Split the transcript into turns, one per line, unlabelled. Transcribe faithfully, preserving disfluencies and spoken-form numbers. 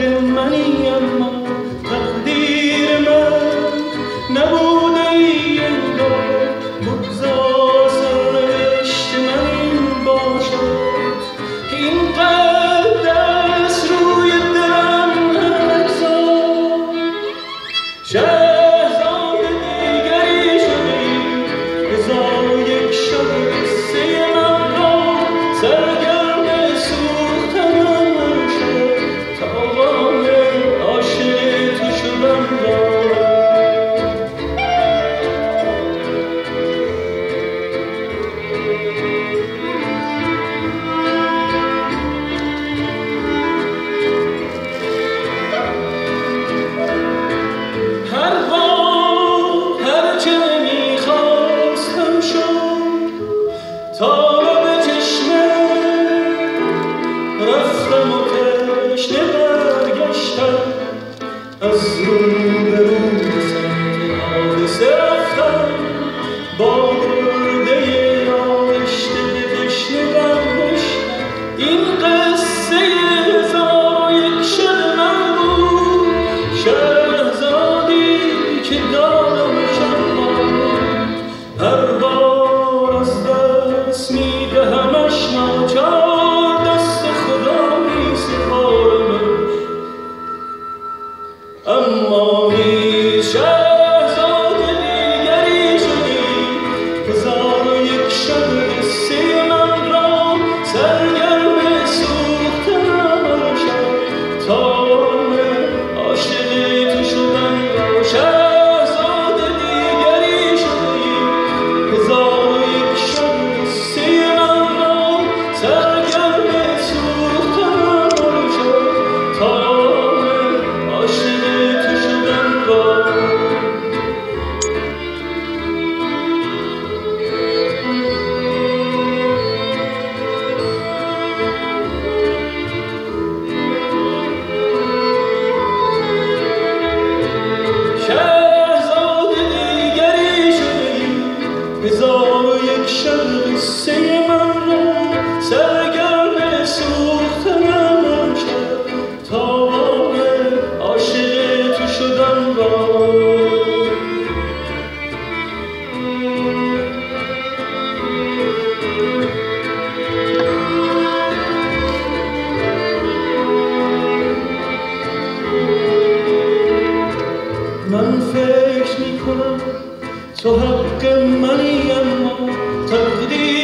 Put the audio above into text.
منی اما تقدیر من نبوده ای انگار بگذار سرنوشت من این باشد اینقدر دست روی دلم نگذار شهزاده دیگری شدی هزار و یک شب قصه من را سرگرم سوختنم شد تاوان عاشق تو شدم را هر بار هرچه نمیخواستم شد تا به چشمه رفتم و تشنه برگشتم از رو به رو به سمت حادثه رفتم با گرده آغشته به تشنه برگشتم این قصه هزار و یک شب من بود شهزادی که دارمشم هر بار از دست میدهمش ناچار دست خدا میسپارمش اما نیز شهزاده دیگری شدی هزار و یک شب قصه من را سرگرم سوختنم شد تاوان عاشق تو شدم را شهزاده دیگری شدی هزار و یک شب قصه من را سرگرم سوختنم شد تاوان عاشق تو شدم را شهزاده دیگری شدی هزار و یک شب قصه من را سرگرم سوختنم شد تاوان عاشق تو شدم را من فکر میکنم تو حق منی اما تقدیر